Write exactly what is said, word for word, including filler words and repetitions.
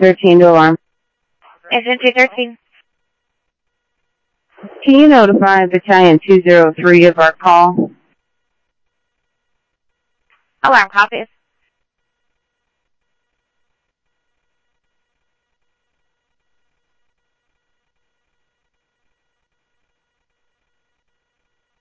thirteen to alarm. Engine two thirteen. Can you notify Battalion two zero three of our call? Alarm copies.